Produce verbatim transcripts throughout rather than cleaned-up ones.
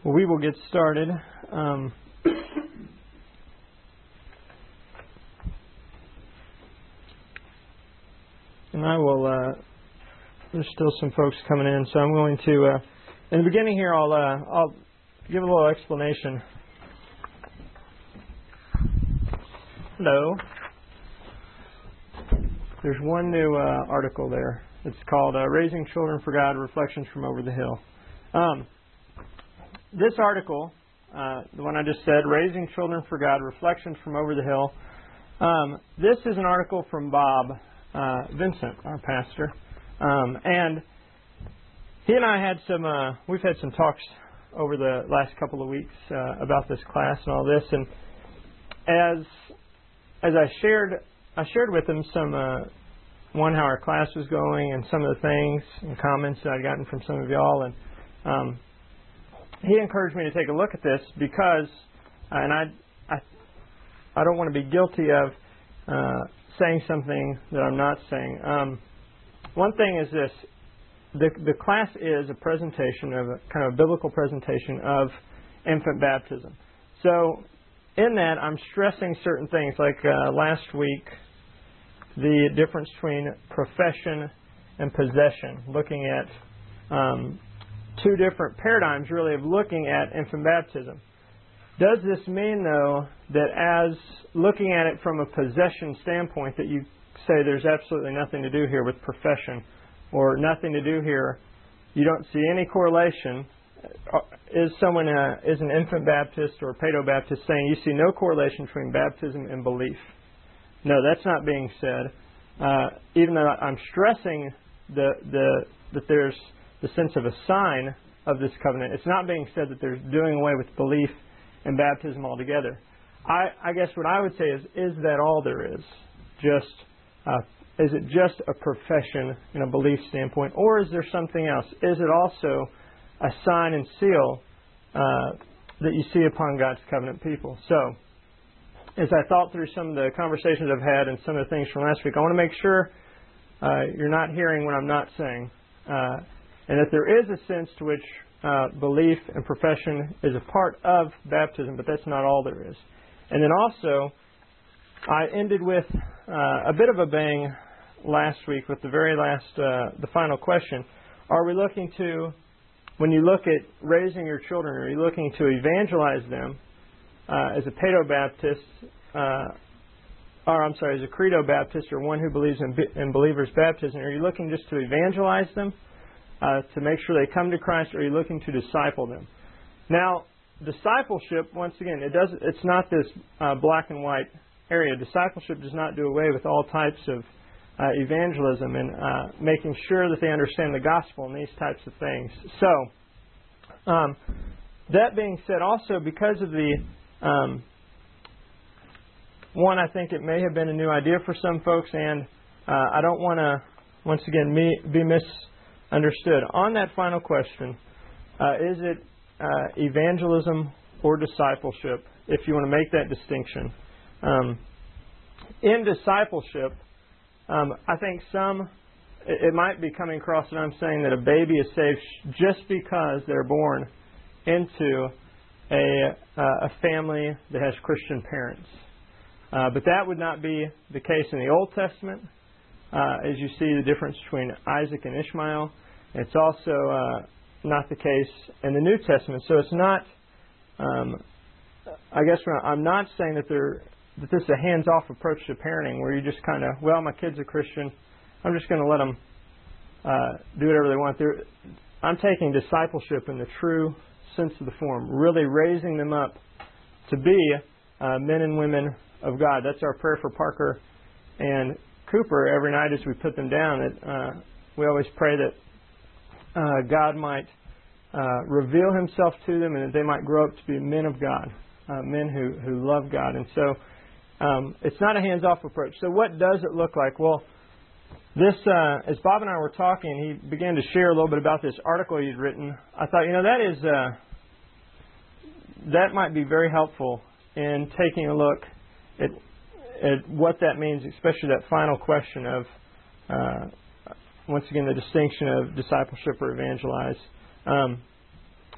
Well, we will get started. Um, and I will, uh, there's still some folks coming in, so I'm going to, uh, in the beginning here, I'll, uh, I'll give a little explanation. Hello. There's one new uh, article there. It's called uh, Raising Children for God, Reflections from Over the Hill. Um, this article, uh, the one I just said, Raising Children for God, Reflections from Over the Hill, um, this is an article from Bob uh, Vincent, our pastor. Um, and he and I had some, uh, we've had some talks over the last couple of weeks uh, about this class and all this. And as as I shared, I shared with him some, uh, one, how our class was going and some of the things and comments that I'd gotten from some of y'all. And um, he encouraged me to take a look at this because, uh, and I, I, I don't want to be guilty of uh, saying something that I'm not saying. Um, one thing is this: the the class is a presentation of a kind of a biblical presentation of infant baptism. So in that, I'm stressing certain things, like uh, last week, the difference between profession and possession, looking at um, two different paradigms, really, of looking at infant baptism. Does this mean, though, that as looking at it from a possession standpoint, that you say there's absolutely nothing to do here with profession, or nothing to do here, you don't see any correlation? Is someone, uh, is an infant Baptist or a Paedo-Baptist saying you see no correlation between baptism and belief? No, that's not being said. Uh, even though I'm stressing the, the, that there's the sense of a sign of this covenant, it's not being said that there's doing away with belief and baptism altogether. I, I guess what I would say is, is that all there is? Just, uh, is it just a profession in a belief standpoint, or is there something else? Is it also a sign and seal uh, that you see upon God's covenant people? So, as I thought through some of the conversations I've had and some of the things from last week, I want to make sure uh, you're not hearing what I'm not saying, uh, and that there is a sense to which uh, belief and profession is a part of baptism, but that's not all there is. And then also, I ended with uh, a bit of a bang last week with the very last, uh, the final question. Are we looking to, when you look at raising your children, are you looking to evangelize them uh, as a Paedo-Baptist, uh, or I'm sorry, as a Credo-Baptist, or one who believes in, in believers' baptism? Are you looking just to evangelize them, uh, to make sure they come to Christ, or are you looking to disciple them? Now, discipleship, once again, it does, it's not this uh, black and white area. Discipleship does not do away with all types of uh, evangelism and uh, making sure that they understand the gospel and these types of things. So, um, that being said, also because of the, um, one, I think it may have been a new idea for some folks, and uh, I don't want to, once again, me, be misunderstood. On that final question, uh, is it uh, evangelism or discipleship, if you want to make that distinction? Um, in discipleship, um, I think some, it, it might be coming across that I'm saying that a baby is saved just because they're born into a, uh, a family that has Christian parents. Uh, but that would not be the case in the Old Testament, uh, as you see the difference between Isaac and Ishmael. It's also uh, not the case in the New Testament. So it's not, um, I guess I'm not saying that there that this is a hands-off approach to parenting where you just kind of, well, my kid's a Christian, I'm just going to let them uh, do whatever they want. They're, I'm taking discipleship in the true sense of the form, really raising them up to be uh, men and women of God. That's our prayer for Parker and Cooper every night as we put them down. That uh, we always pray that uh, God might uh, reveal Himself to them and that they might grow up to be men of God, uh, men who, who love God. And so um, it's not a hands-off approach. So what does it look like? Well, this, uh, as Bob and I were talking, he began to share a little bit about this article he'd written. I thought, you know, that is uh, that might be very helpful in taking a look at, at what that means, especially that final question of, uh, once again, the distinction of discipleship or evangelize. Um,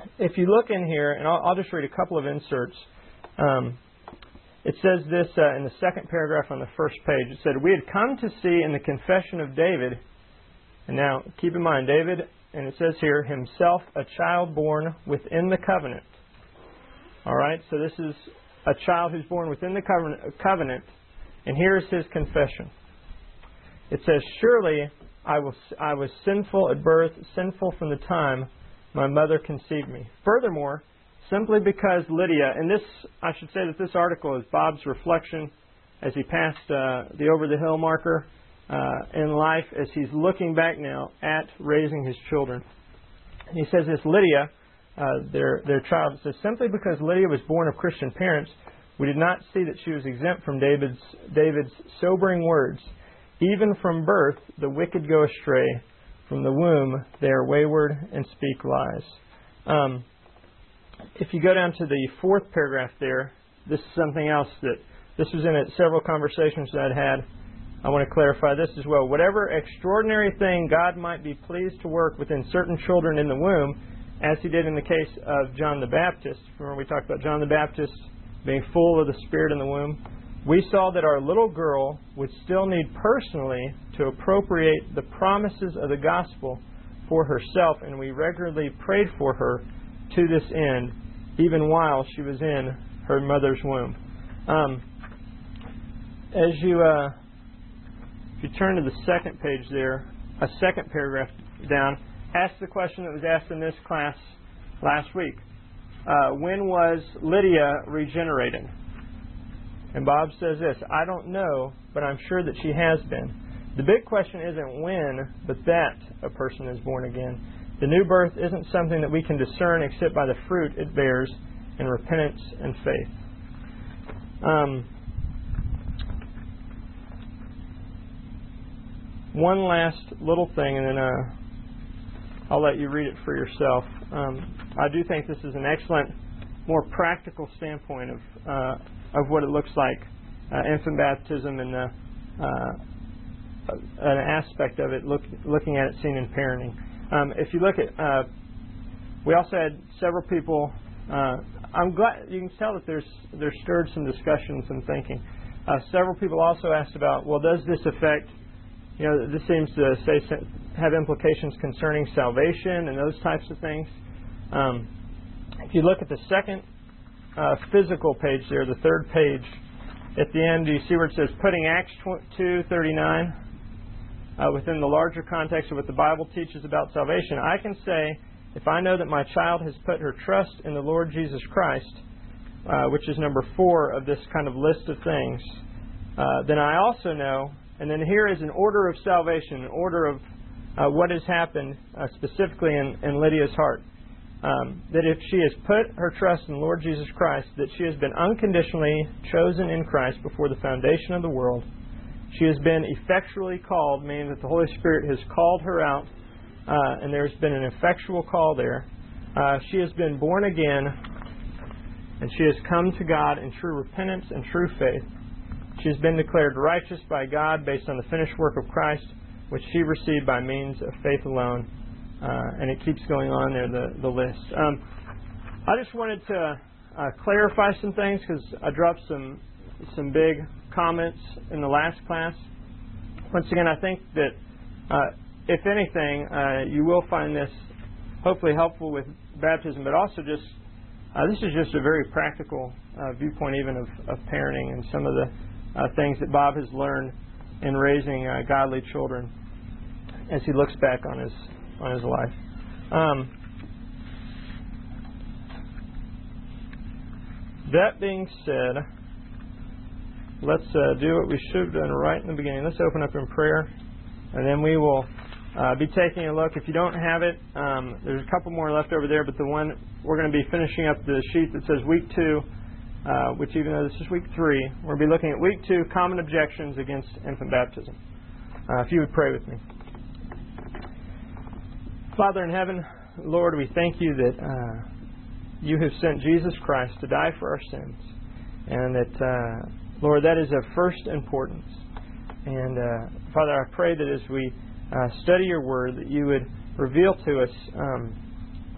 if you look in here, and I'll, I'll just read a couple of inserts. Um, it says this uh, in the second paragraph on the first page. It said, "We had come to see in the confession of David," and now keep in mind, David, and it says here, himself a child born within the covenant. All right, so this is a child who's born within the covenant, covenant and here's his confession. It says, "Surely I was, I was sinful at birth, sinful from the time my mother conceived me. Furthermore, simply because Lydia," and this, I should say that this article is Bob's reflection as he passed uh, the over-the-hill marker uh, in life, as he's looking back now at raising his children. And he says this, Lydia, uh, their, their child, it says, "Simply because Lydia was born of Christian parents, we did not see that she was exempt from David's, David's sobering words. Even from birth, the wicked go astray. From the womb, they are wayward and speak lies." Um, if you go down to the fourth paragraph there, this is something else that, this was in it, several conversations that I'd had. I want to clarify this as well. "Whatever extraordinary thing God might be pleased to work within certain children in the womb, as He did in the case of John the Baptist." Remember we talked about John the Baptist being full of the Spirit in the womb. "We saw that our little girl would still need personally to appropriate the promises of the gospel for herself, and we regularly prayed for her to this end, even while she was in her mother's womb." Um, as you uh, if you turn to the second page there, a second paragraph down, ask the question that was asked in this class last week. Uh, when was Lydia regenerated? And Bob says this, "I don't know, but I'm sure that she has been." The big question isn't when, but that a person is born again. The new birth isn't something that we can discern except by the fruit it bears in repentance and faith. Um, one last little thing, and then uh, I'll let you read it for yourself. Um, I do think this is an excellent, more practical standpoint of uh, of what it looks like, uh, infant baptism, and the, uh, an aspect of it, look, looking at it seen in parenting. Um, if you look at, uh, we also had several people. Uh, I'm glad you can tell that there's there's stirred some discussions and thinking. Uh, several people also asked about, well, does this affect? You know, this seems to say have implications concerning salvation and those types of things. Um, if you look at the second uh, physical page there, the third page, at the end, do you see where it says putting Acts two thirty-nine uh, within the larger context of what the Bible teaches about salvation? I can say, if I know that my child has put her trust in the Lord Jesus Christ, uh, which is number four of this kind of list of things, uh, then I also know, and then here is an order of salvation, an order of uh, what has happened uh, specifically in, in Lydia's heart. Um, that if she has put her trust in the Lord Jesus Christ, that she has been unconditionally chosen in Christ before the foundation of the world. She has been effectually called, meaning that the Holy Spirit has called her out, uh, and there's been an effectual call there. Uh, she has been born again, and she has come to God in true repentance and true faith. She has been declared righteous by God based on the finished work of Christ, which she received by means of faith alone. Uh, and it keeps going on there, the, the list. Um, I just wanted to uh, clarify some things because I dropped some some big comments in the last class. Once again, I think that, uh, if anything, uh, you will find this hopefully helpful with baptism, but also just, uh, this is just a very practical uh, viewpoint even of, of parenting and some of the uh, things that Bob has learned in raising uh, godly children as he looks back on his on his life. Um, that being said, let's uh, do what we should have done right in the beginning. Let's open up in prayer, and then we will uh, be taking a look. If you don't have it, um, there's a couple more left over there, but the one we're going to be finishing up the sheet that says week two, uh, which even though this is week three, we'll be looking at week two, common objections against infant baptism. Uh, if you would pray with me. Father in heaven, Lord, we thank you that uh, you have sent Jesus Christ to die for our sins. And that, uh, Lord, that is of first importance. And, uh, Father, I pray that as we uh, study your word, that you would reveal to us um,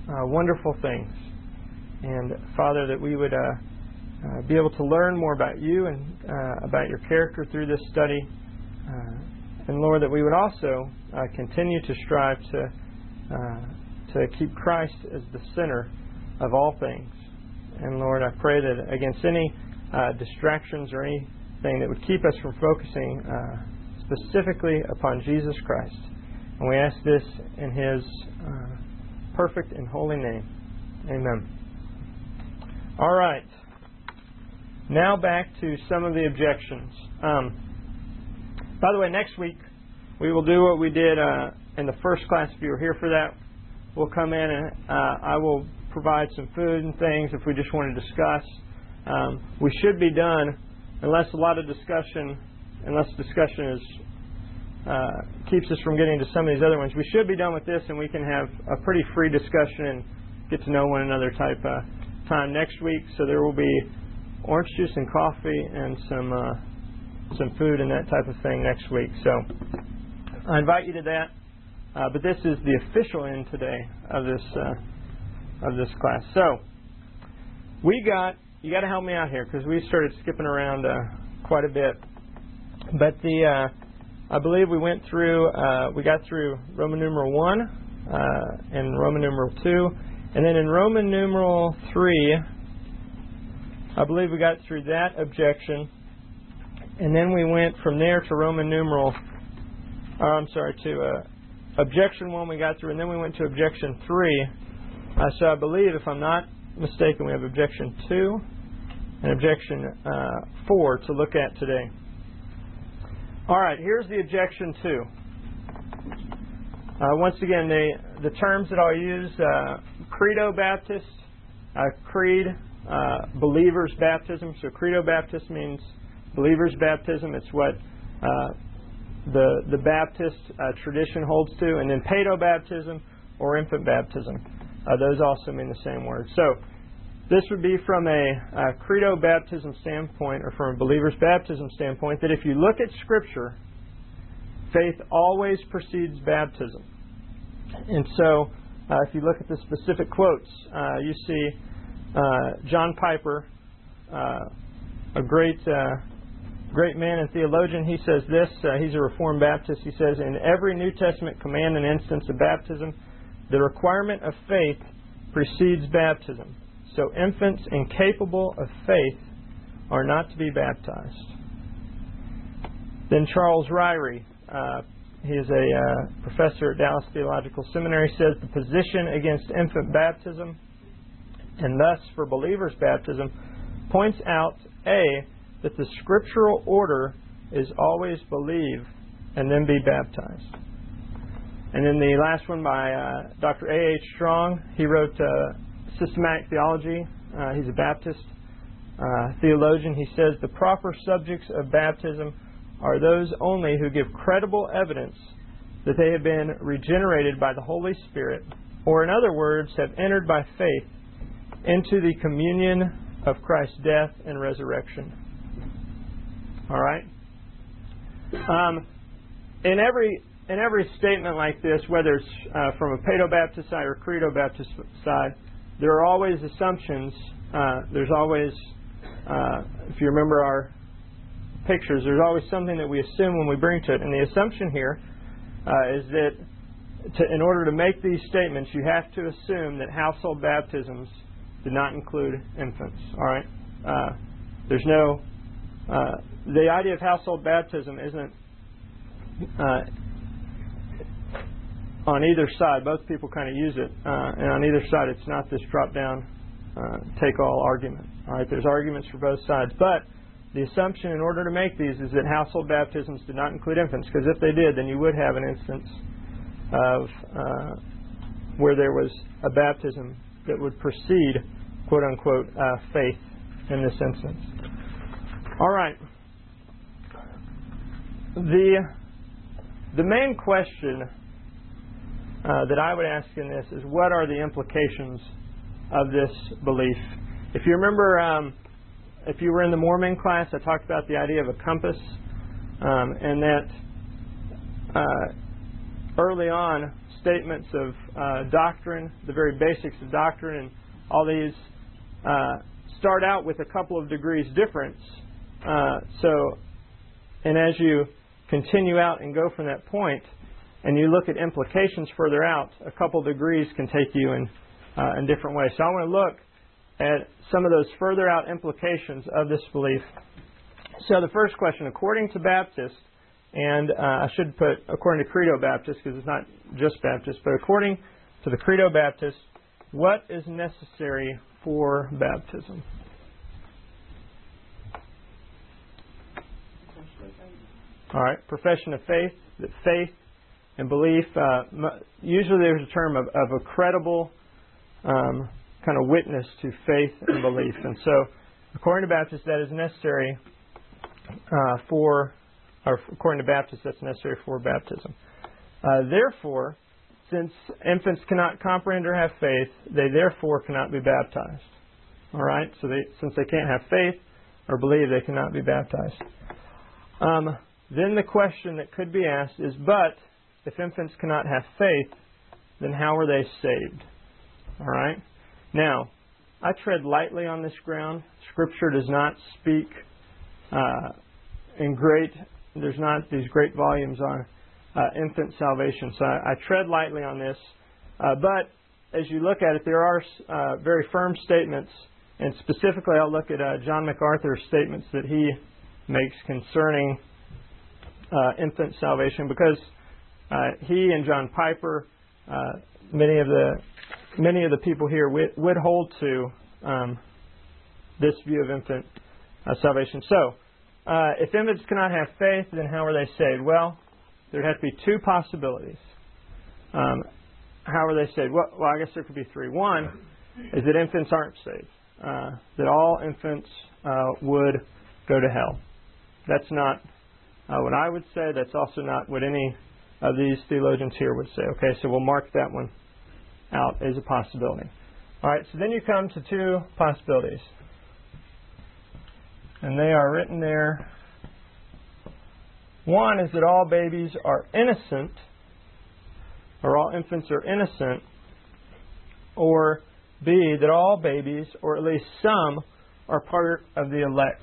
uh, wonderful things. And Father, that we would uh, uh, be able to learn more about you and uh, about your character through this study. Uh, and Lord, that we would also uh, continue to strive to uh, to keep Christ as the center of all things. And Lord, I pray that against any uh, distractions or anything that would keep us from focusing uh, specifically upon Jesus Christ. And we ask this in His uh, perfect and holy name. Amen. All right. Now back to some of the objections. Um, by the way, next week we will do what we did uh, in the first class. If you were here for that, we'll come in and uh, I will provide some food and things if we just want to discuss. Um, we should be done, unless a lot of discussion, unless discussion is uh, keeps us from getting to some of these other ones. We should be done with this, and we can have a pretty free discussion and get to know one another type uh, time next week. So there will be orange juice and coffee and some uh, some food and that type of thing next week. So I invite you to that. Uh, but this is the official end today of this uh, of this class. So we got you got to help me out here because we started skipping around uh, quite a bit. But the uh, I believe we went through uh, we got through Roman numeral one uh, and Roman numeral two, and then in Roman numeral three, I believe we got through that objection, and then we went from there to Roman numeral. Oh, I'm sorry to. Uh, Objection one we got through, and then we went to objection three. Uh, so I believe, if I'm not mistaken, we have objection two and objection uh, four to look at today. All right, here's the objection two. Uh, once again, the, the terms that I'll use, uh, Credo Baptist, uh, Creed, uh, Believer's Baptism. So Credo Baptist means Believer's Baptism. It's what uh, the the Baptist uh, tradition holds to, and then paedobaptism or infant baptism. Uh, those also mean the same word. So this would be from a, a credo baptism standpoint, or from a believer's baptism standpoint, that if you look at Scripture, faith always precedes baptism. And so uh, if you look at the specific quotes, uh, you see uh, John Piper, uh, a great... Uh, Great man and theologian, he says this, uh, he's a Reformed Baptist, he says, in every New Testament command and instance of baptism, the requirement of faith precedes baptism. So infants incapable of faith are not to be baptized. Then Charles Ryrie, uh, he is a uh, professor at Dallas Theological Seminary, says the position against infant baptism, and thus for believers' baptism, points out, A, that the scriptural order is always believe and then be baptized. And then the last one by uh, Doctor A H Strong. He wrote uh, Systematic Theology. Uh, he's a Baptist uh, theologian. He says the proper subjects of baptism are those only who give credible evidence that they have been regenerated by the Holy Spirit, or in other words, have entered by faith into the communion of Christ's death and resurrection. All right. Um, in every in every statement like this, whether it's uh, from a paedobaptist side or credo Baptist side, there are always assumptions. Uh, there's always, uh, if you remember our pictures, there's always something that we assume when we bring to it. And the assumption here uh, is that to, in order to make these statements, you have to assume that household baptisms did not include infants. All right. Uh, there's no. Uh, the idea of household baptism isn't uh, on either side. Both people kind of use it, uh, and on either side, it's not this drop-down, uh, take-all argument. All right, there's arguments for both sides, but the assumption in order to make these is that household baptisms did not include infants, because if they did, then you would have an instance of uh, where there was a baptism that would precede, quote-unquote, uh, faith in this instance. All right. The the main question uh, that I would ask in this is, what are the implications of this belief? If you remember, um, if you were in the Mormon class, I talked about the idea of a compass, um, and that uh, early on statements of uh, doctrine, the very basics of doctrine, and all these uh, start out with a couple of degrees difference. Uh, so, and as you continue out and go from that point, and you look at implications further out, a couple degrees can take you in uh, in different ways. So I want to look at some of those further out implications of this belief. So the first question, according to Baptists, and uh, I should put according to Credo Baptist because it's not just Baptist, but according to the Credo Baptist, what is necessary for baptism? All right, profession of faith, that faith and belief, uh, usually there's a term of, of a credible um, kind of witness to faith and belief. And so, according to Baptists, that is necessary uh, for, or according to Baptists, that's necessary for baptism. Uh, therefore, since infants cannot comprehend or have faith, they therefore cannot be baptized. All right? So they, since they can't have faith or believe, they cannot be baptized. Um, then the question that could be asked is, but if infants cannot have faith, then how are they saved? All right? Now, I tread lightly on this ground. Scripture does not speak uh, in great, there's not these great volumes on uh, infant salvation. So I, I tread lightly on this. Uh, but as you look at it, there are uh, very firm statements, and specifically I'll look at uh, John MacArthur's statements that he makes concerning uh, infant salvation, because uh, he and John Piper, uh, many of the many of the people here would, would hold to um, this view of infant uh, salvation. So, uh, if infants cannot have faith, then how are they saved? Well, there'd have to be two possibilities. Um, how are they saved? Well, well, I guess there could be three. One is that infants aren't saved, uh, that all infants uh, would go to hell. That's not uh, what I would say. That's also not what any of these theologians here would say. Okay, so we'll mark that one out as a possibility. All right, so then you come to two possibilities. And they are written there. One is that all babies are innocent, or all infants are innocent, or B, that all babies, or at least some, are part of the elect.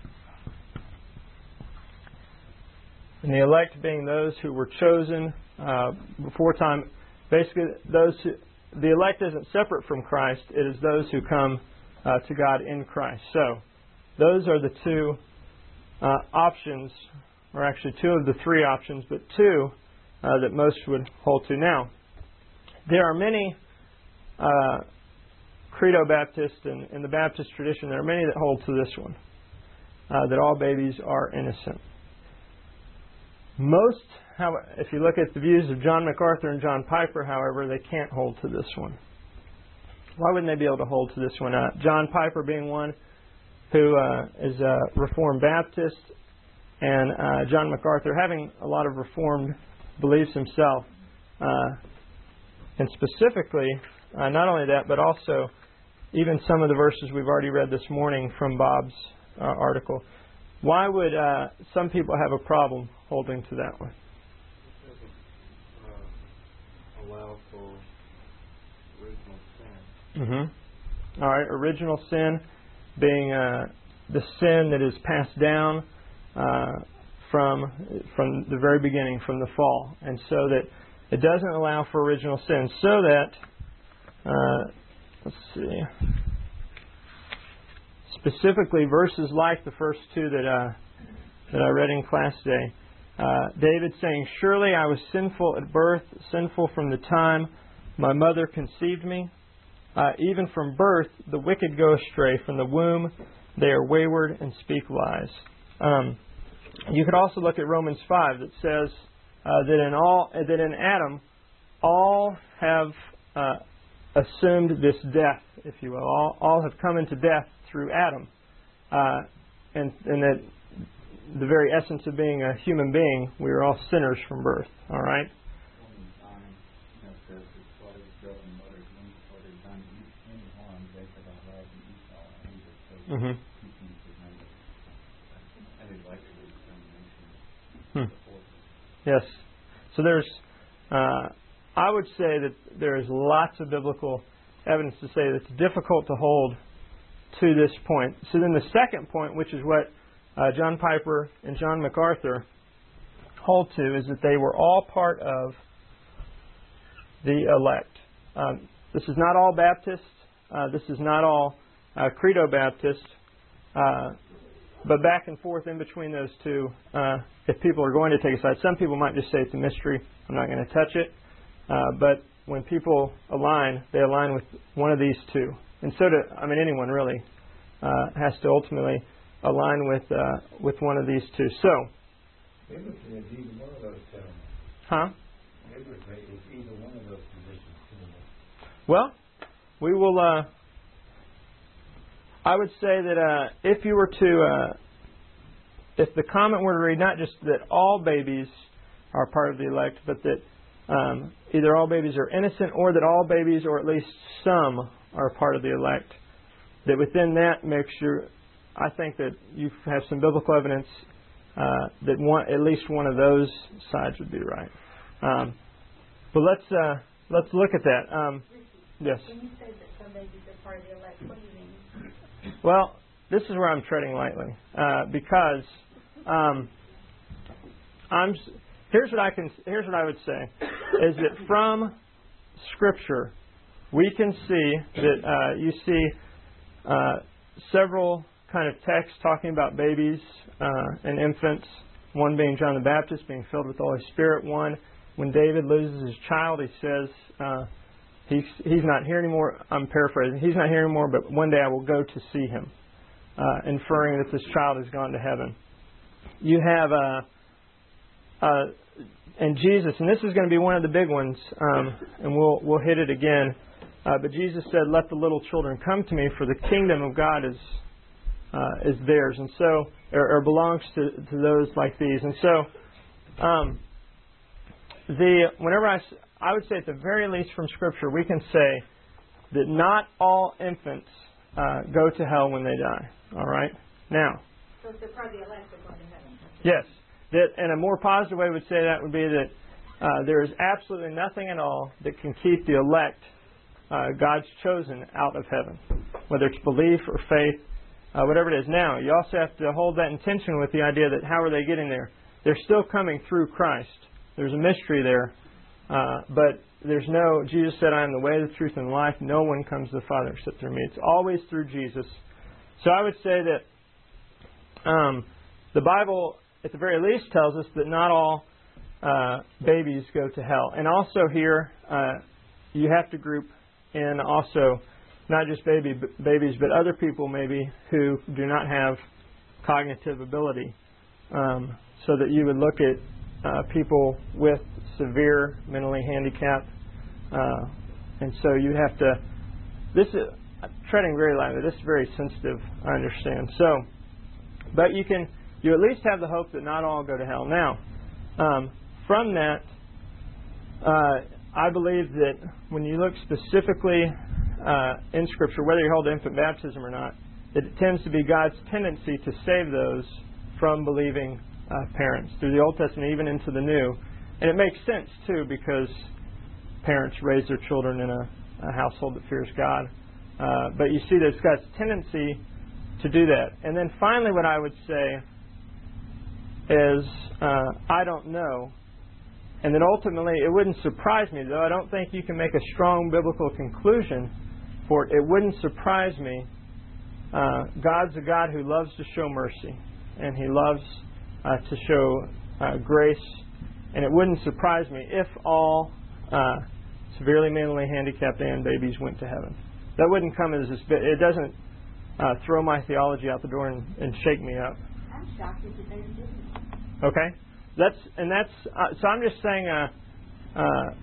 And the elect being those who were chosen uh, before time. Basically, those who, the elect isn't separate from Christ. It is those who come uh, to God in Christ. So, those are the two uh, options, or actually two of the three options, but two uh, that most would hold to. Now, there are many uh, Credo Baptists and in the Baptist tradition, there are many that hold to this one, uh, that all babies are innocent. Most, how, if you look at the views of John MacArthur and John Piper, however, they can't hold to this one. Why wouldn't they be able to hold to this one? Uh, John Piper being one who uh, is a Reformed Baptist, and uh, John MacArthur having a lot of Reformed beliefs himself. Uh, and specifically, uh, not only that, but also even some of the verses we've already read this morning from Bob's uh, article. Why would uh, some people have a problem holding to that one? It doesn't uh, allow for original sin. Mm-hmm. All right, original sin being uh, the sin that is passed down uh, from from the very beginning, from the fall, and so that it doesn't allow for original sin. So that uh, let's see. Specifically, verses like the first two that uh, that I read in class today. Uh, David saying, "Surely I was sinful at birth, sinful from the time my mother conceived me. Uh, even from birth, the wicked go astray. From the womb, they are wayward and speak lies." Um, you could also look at Romans five that says uh, that in all that in Adam, all have uh, assumed this death, if you will. All, all have come into death through Adam, uh, and, and that the very essence of being a human being, we are all sinners from birth. All right. Mm-hmm. Hmm. Yes. So there's uh, I would say that there is lots of biblical evidence to say that it's difficult to hold to this point. So then the second point, which is what uh, John Piper and John MacArthur hold to, is that they were all part of the elect. Um, this is not all Baptist. Uh, this is not all uh, Credo Baptist. Uh, but back and forth in between those two, uh, if people are going to take a side, some people might just say it's a mystery. I'm not going to touch it. Uh, but when people align, they align with one of these two. And so do, I mean, anyone really uh, has to ultimately align with uh, with one of these two. So, Biblically, it's either one of those two. Huh? Biblically, it's either one of those positions. Well, we will. Uh, I would say that uh, if you were to, uh, if the comment were to read not just that all babies are part of the elect, but that um, either all babies are innocent or that all babies, or at least some, are part of the elect, that within that mixture, I think that you have some biblical evidence uh, that one, at least one of those sides would be right. Um, but let's uh, let's look at that. Um, yes. When you say that some babies are part of the elect, what do you mean? Well, this is where I'm treading lightly uh, because um, I'm. Here's what I can. Here's what I would say is that from Scripture we can see that uh, you see uh, several kind of texts talking about babies uh, and infants. One being John the Baptist being filled with the Holy Spirit. One, when David loses his child, he says uh, he's he's not here anymore. I'm paraphrasing. He's not here anymore, but one day I will go to see him, uh, inferring that this child has gone to heaven. You have uh, uh, and Jesus, and this is going to be one of the big ones, um, and we'll we'll hit it again. Uh, but Jesus said, "Let the little children come to me, for the kingdom of God is uh, is theirs," and so or, or belongs to, to those like these. And so, um, the whenever I I would say at the very least from Scripture we can say that not all infants uh, go to hell when they die. All right, now. So if they're part of the elect, they're going to heaven. Yes. That, and a more positive way would say that would be that uh, there is absolutely nothing at all that can keep the elect, uh, God's chosen, out of heaven, whether it's belief or faith, uh, whatever it is. Now, you also have to hold that in tension with the idea that how are they getting there? They're still coming through Christ. There's a mystery there, uh, but there's no, Jesus said, I am the way, the truth, and the life. No one comes to the Father except through me. It's always through Jesus. So I would say that um, the Bible, at the very least, tells us that not all uh, babies go to hell. And also here, uh, you have to group in also not just baby b- babies, but other people maybe who do not have cognitive ability. Um, so that you would look at uh, people with severe mentally handicapped. Uh, and so you have to, this is, treading very lightly, this is very sensitive, I understand. So, but you can, you at least have the hope that not all go to hell. Now, um, from that, uh, I believe that when you look specifically uh, in Scripture, whether you hold infant baptism or not, it tends to be God's tendency to save those from believing uh, parents through the Old Testament, even into the New. And it makes sense, too, because parents raise their children in a, a household that fears God. Uh, but you see that it's God's tendency to do that. And then finally, what I would say is, uh, I don't know. And then ultimately, it wouldn't surprise me, though I don't think you can make a strong biblical conclusion for it. It wouldn't surprise me. Uh, God's a God who loves to show mercy, and He loves uh, to show uh, grace. And it wouldn't surprise me if all uh, severely mentally handicapped and babies went to heaven. That wouldn't come as this. It doesn't uh, throw my theology out the door and, and shake me up. I'm shocked that you didn't. Okay, that's and that's uh, so. I'm just saying, uh,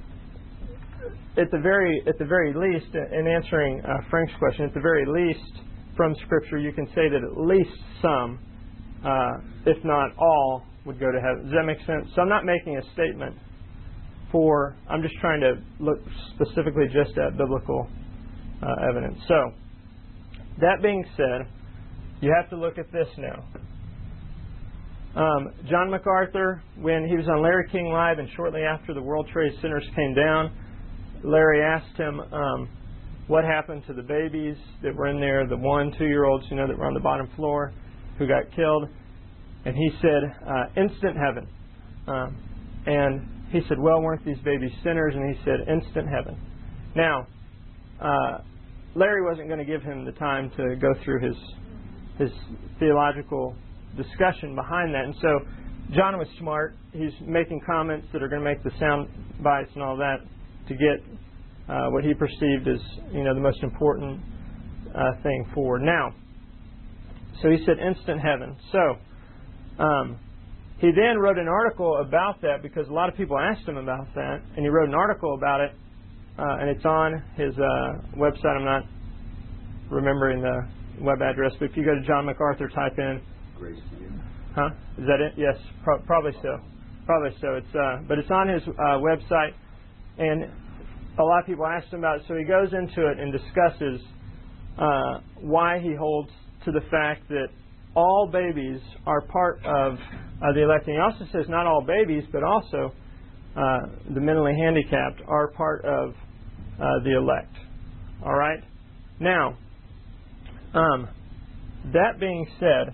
uh, at the very at the very least, in answering uh, Frank's question, at the very least, from Scripture, you can say that at least some, uh, if not all, would go to heaven. Does that make sense? So I'm not making a statement for. I'm just trying to look specifically just at biblical uh, evidence. So that being said, you have to look at this now. Um, John MacArthur, when he was on Larry King Live and shortly after the World Trade Centers came down, Larry asked him um, what happened to the babies that were in there, the one, two-year-olds, you know, that were on the bottom floor who got killed. And he said, uh, instant heaven. Um, and he said, well, weren't these babies sinners? And he said, instant heaven. Now, uh, Larry wasn't going to give him the time to go through his his theological discussion behind that. And so John was smart. He's making comments that are going to make the sound bites and all that to get uh, what he perceived as, you know, the most important uh, thing forward. Now, so he said instant heaven. So um, he then wrote an article about that because a lot of people asked him about that, and he wrote an article about it, uh, and it's on his uh, website. I'm not remembering the web address, but if you go to John MacArthur, type in Grace to you. Huh? Is that it? Yes, pro- probably so. Probably so. It's uh, but it's on his uh, website, and a lot of people asked him about it. So he goes into it and discusses uh, why he holds to the fact that all babies are part of uh, the elect. And he also says not all babies, but also uh, the mentally handicapped are part of uh, the elect. All right. Now, um, that being said.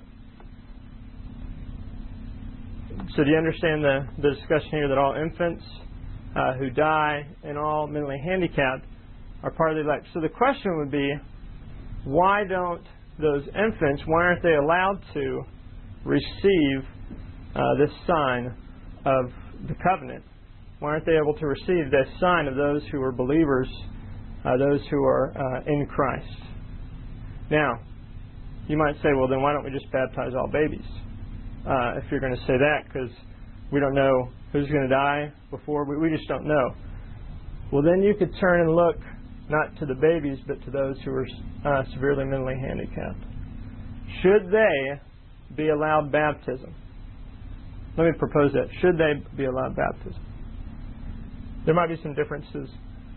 So do you understand the, the discussion here that all infants uh, who die and all mentally handicapped are part of the elect? So the question would be, why don't those infants, why aren't they allowed to receive uh, this sign of the covenant? Why aren't they able to receive this sign of those who are believers, uh, those who are uh, in Christ? Now, you might say, well, then why don't we just baptize all babies? Uh, if you're going to say that, because we don't know who's going to die before. We, we just don't know. Well, then you could turn and look not to the babies, but to those who are uh, severely mentally handicapped. Should they be allowed baptism? Let me propose that. Should they be allowed baptism? There might be some differences.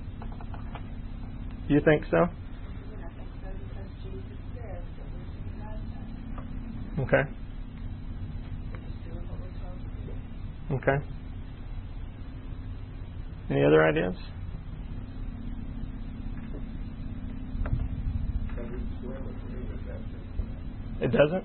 Do you think so? I think so because Jesus said that we should be baptized. Okay. Okay. Any other ideas? It doesn't?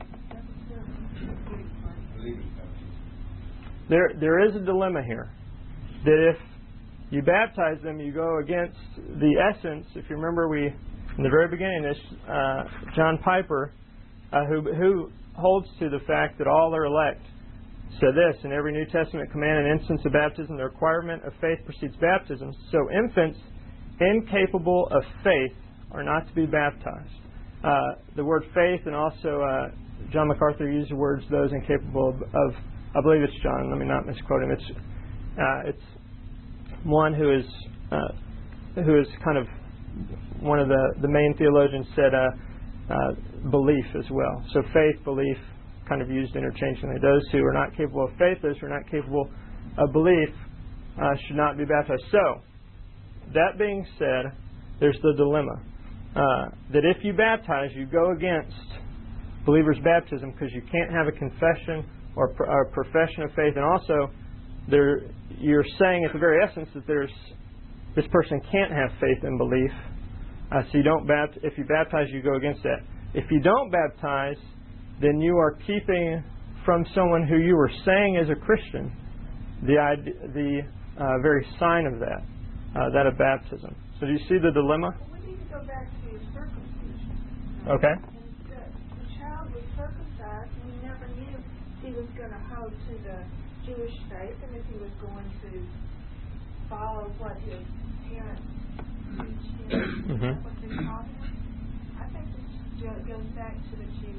There, there is a dilemma here. That if you baptize them, you go against the essence. If you remember, we, in the very beginning, this uh, John Piper, uh, who, who holds to the fact that all are elect, said this, in every New Testament command and instance of baptism, the requirement of faith precedes baptism. So infants incapable of faith are not to be baptized. Uh, the word faith, and also uh, John MacArthur used the words those incapable of, of, I believe it's John, let me not misquote him, it's uh, it's one who is uh, who is kind of one of the, the main theologians said uh, uh, belief as well. So faith, belief, kind of used interchangeably. Those who are not capable of faith, those who are not capable of belief, uh, should not be baptized. So, that being said, there's the dilemma. Uh, that if you baptize, you go against believers' baptism because you can't have a confession or a profession of faith. And also, there, you're saying at the very essence that there's this person can't have faith and belief. Uh, so you don't bapt- if you baptize, you go against that. If you don't baptize, then you are keeping from someone who you were saying is a Christian the the uh, very sign of that, uh, that of baptism. So do you see the dilemma? Well, we need to go back to your circumcision. Okay. And the, the child was circumcised, and he never knew he was going to hold to the Jewish faith, and if he was going to follow what his parents teach him, Mm-hmm. what they taught him. I think this goes back to that you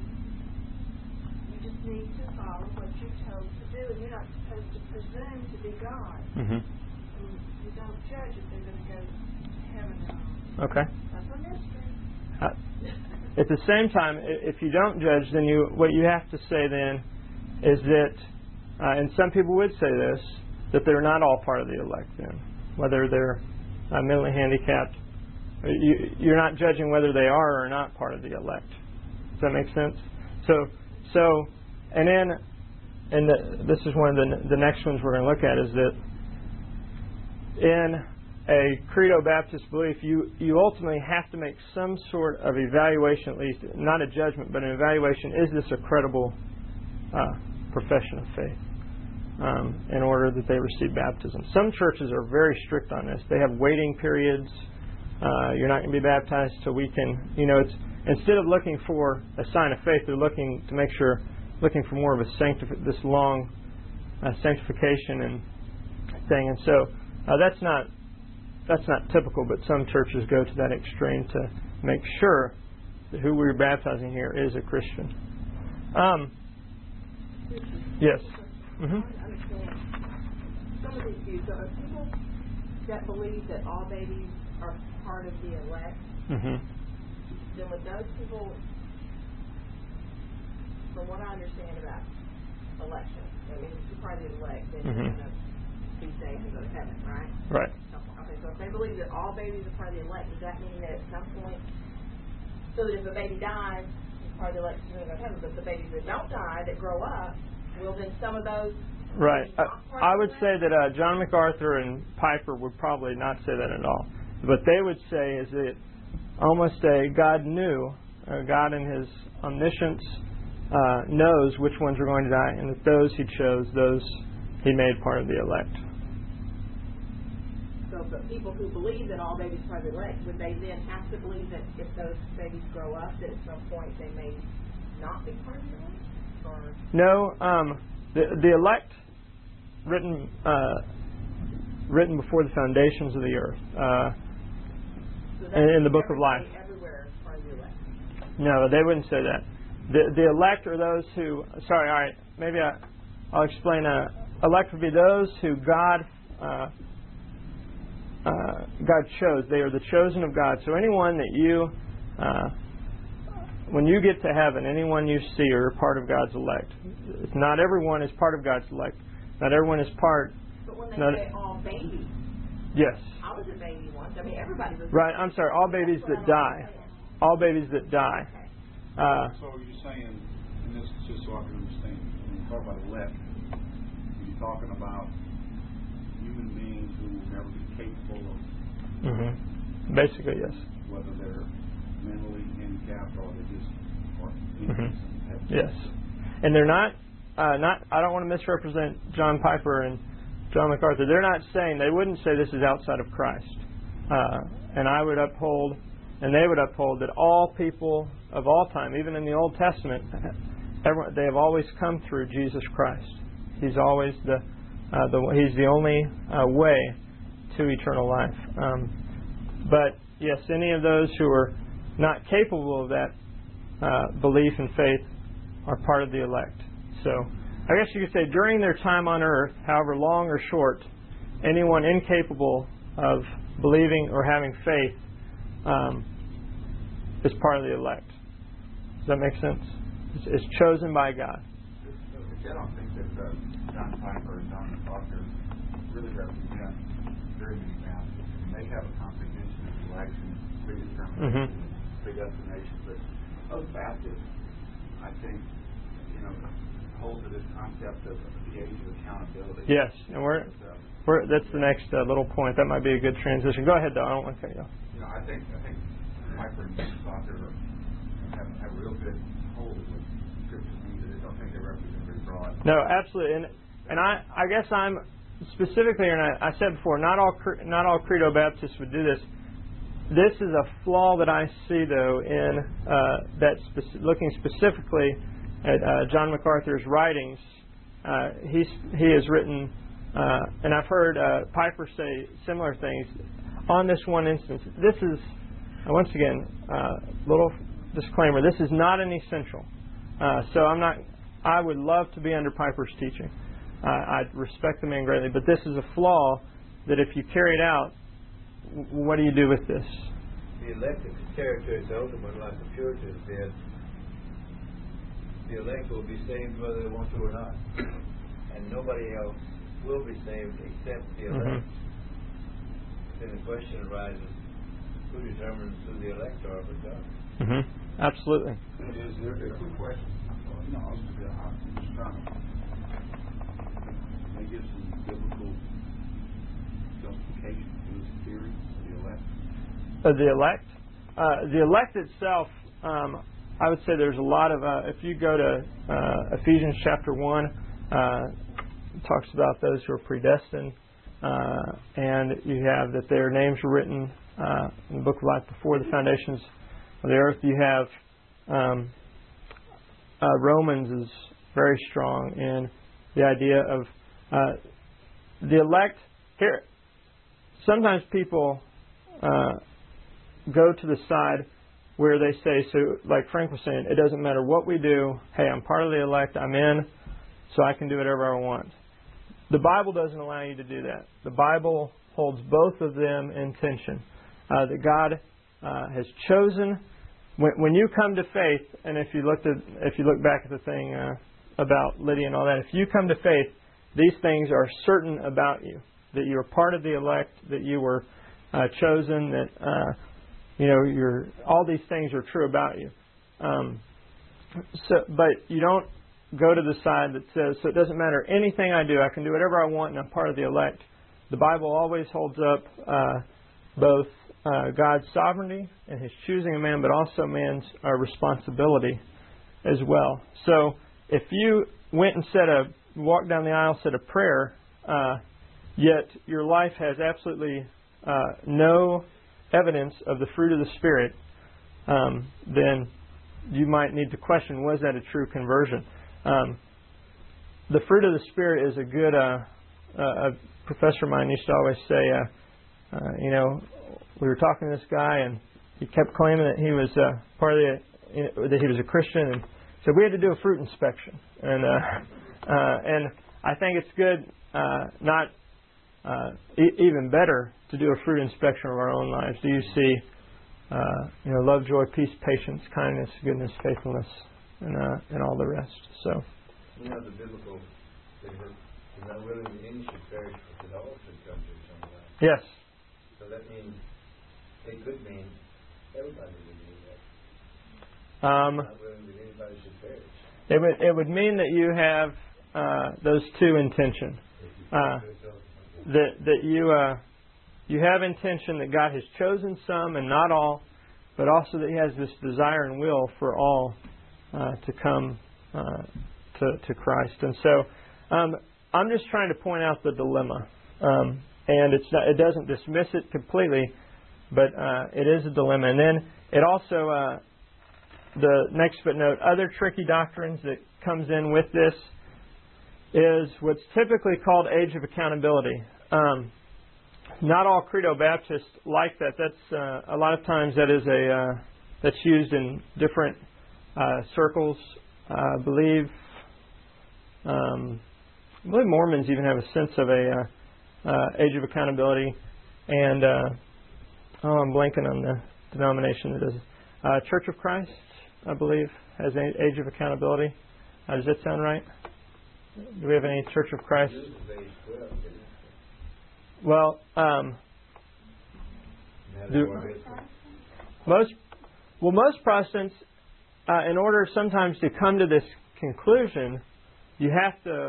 You just need to follow what you're told to do, and you're not supposed to presume to be God. Mm-hmm. And you don't judge if they're going to go to heaven or not. Okay. That's a mystery. Uh, at the same time, if you don't judge, then you what you have to say then is that, uh, and some people would say this, that they're not all part of the elect then, whether they're uh, mentally handicapped. You, you're not judging whether they are or are not part of the elect. Does that make sense? So, so, and then and the, this is one of the, the next ones we're going to look at, is that in a Credo Baptist belief, you, you ultimately have to make some sort of evaluation, at least, not a judgment, but an evaluation. Is this a credible uh, profession of faith um, in order that they receive baptism? Some churches are very strict on this. They have waiting periods. Uh, you're not going to be baptized till we can, you know, it's instead of looking for a sign of faith, they're looking to make sure, looking for more of a sanctif- this long uh, sanctification and thing. And so uh, that's not That's not typical, but some churches go to that extreme to make sure that who we're baptizing here is a Christian. Um, yes. Mm-hmm. I understand some of these views. So are people that believe that all babies are part of the elect, Mm-hmm. then with those people, from what I understand about election, I mean, if you're part of the elect, then Mm-hmm. you're going to be saved and go to heaven, right? Right. Okay, so if they believe that all babies are part of the elect, does that mean that at some point, so that if a baby dies, it's part of the elect, you're going to go to heaven, but the babies that don't die, that grow up, will then some of those... Right. Uh, I would say that uh, John MacArthur and Piper would probably not say that at all. What they would say is that almost a God knew, uh, God in His omniscience uh, knows which ones are going to die, and that those He chose, those He made part of the elect. So, but people who believe that all babies are part of the elect, would they then have to believe that if those babies grow up, that at some point they may not be part of the elect? Or No, um, the the elect, written uh, written before the foundations of the earth, uh, so in, in the book of life. Everywhere is part of the elect. No, they wouldn't say that. The the elect are those who. Sorry, all right. Maybe I, I'll explain. Uh, elect would be those who God. Uh, Uh, God chose. They are the chosen of God. So anyone that you, uh, when you get to heaven, anyone you see are part of God's elect. Not everyone is part of God's elect. Not everyone is part. But when they not, say all babies, yes. I was a baby once. I mean, everybody was. Right. I'm sorry. All babies that die. All babies that die. Okay. Uh, So you're saying, and this is just so I can understand, when you talk about elect, you're talking about human beings who will never be capable of, mm-hmm. Basically, yes. whether they're mentally handicapped or they just are Mm-hmm. innocent. Yes. And they're not, uh, not, I don't want to misrepresent John Piper and John MacArthur. They're not saying, they wouldn't say this is outside of Christ. Uh, and I would uphold, and they would uphold, that all people of all time, even in the Old Testament, everyone, they have always come through Jesus Christ. He's always the, uh, the He's the only uh, way to eternal life. Um, but, yes, any of those who are not capable of that uh, belief and faith are part of the elect. So, I guess you could say during their time on earth, however long or short, anyone incapable of believing or having faith um, is part of the elect. Does that make sense? It's, it's chosen by God. I don't think that uh, John Piper and John MacArthur really represent very many Baptists. They have a comprehension of election, predetermination, Mm-hmm. predestination, but most Baptists, I think, you know, hold to this concept of the age of accountability. Yes, and we're, So, we're that's the next uh, little point. That might be a good transition. Go ahead, though. I don't want to cut you off. you know, I think I think Piper and MacArthur have, have a real good hold of what Scripture means. I don't think they represent very broad. No, absolutely, and and I, I guess I'm specifically, and I, I said before, not all not all Credo Baptists would do this. This is a flaw that I see, though, in uh, that speci- looking specifically at uh, John MacArthur's writings. Uh, he's he has written, uh, and I've heard uh, Piper say similar things on this one instance. This is uh, once again uh, little disclaimer. This is not an essential. Uh, so I'm not. I would love to be under Piper's teaching. Uh, I respect the man greatly, but this is a flaw that if you carry it out, w- what do you do with this? The elected territory is ultimate, like the Puritans did. The elect will be saved whether they want to or not, and nobody else will be saved except the elect. Mm-hmm. Then the question arises: who determines who the elect are but God? Mm-hmm. Absolutely. Is there a quick question? You know, I was, I'm just trying to to give some biblical justification to this theory of the elect? Uh, the elect? Uh, the elect itself, um, I would say there's a lot of, uh, if you go to uh, Ephesians chapter one, uh, it talks about those who are predestined, uh, and you have that their names were written uh, in the book of life before the foundations of the earth. You have um, uh, Romans is very strong in the idea of uh, the elect. Here, sometimes people uh, go to the side where they say, so like Frank was saying, it doesn't matter what we do. Hey, I'm part of the elect. I'm in, so I can do whatever I want. The Bible doesn't allow you to do that. The Bible holds both of them in tension. Uh, that God uh, has chosen. When, when you come to faith, and if you looked at, if you look back at the thing uh, about Lydia and all that, if you come to faith, these things are certain about you. That you are part of the elect. That you were uh, chosen. That uh, you know you're. All these things are true about you. Um, so, but you don't go to the side that says, so it doesn't matter anything I do. I can do whatever I want, and I'm part of the elect. The Bible always holds up uh, both uh, God's sovereignty and His choosing a man, but also man's uh, responsibility as well. So if you went and said a walked down the aisle, said a prayer, uh, yet your life has absolutely uh, no evidence of the fruit of the Spirit, um, then you might need to question, was that a true conversion? Um, the fruit of the Spirit is a good, uh, uh, a professor of mine used to always say, uh, uh, you know, we were talking to this guy and he kept claiming that he was uh, part of the, you know, that he was a Christian, and so we had to do a fruit inspection. And uh, uh, and I think it's good, uh, not uh, e- even better, to do a fruit inspection of our own lives. Do you see, uh, you know, love, joy, peace, patience, kindness, goodness, faithfulness, and uh, and all the rest? So, you know, the biblical thing is not willing that any should perish, but that all should come to some life. yes. So that means it could mean everybody would do that. Um, Not willing that anybody should perish. it would it would mean that you have uh, those two intention. Uh, that that you uh, you have intention that God has chosen some and not all, but also that He has this desire and will for all uh, to come uh, to to Christ. And so um, I'm just trying to point out the dilemma, um, and it's not, it doesn't dismiss it completely, but uh, it is a dilemma. And then it also uh, the next footnote, other tricky doctrines that comes in with this is what's typically called age of accountability. Um, not all Credo Baptists like that. That's uh, a lot of times that is a uh, that's used in different uh, circles. Uh, I believe um, I believe Mormons even have a sense of a uh, uh, age of accountability, and uh, oh, I'm blanking on the denomination that does it. Uh, Church of Christ, I believe, has an age of accountability. Uh, does that sound right? Do we have any Church of Christ? Well, um, do, most well most Protestants, uh, in order sometimes to come to this conclusion, you have to,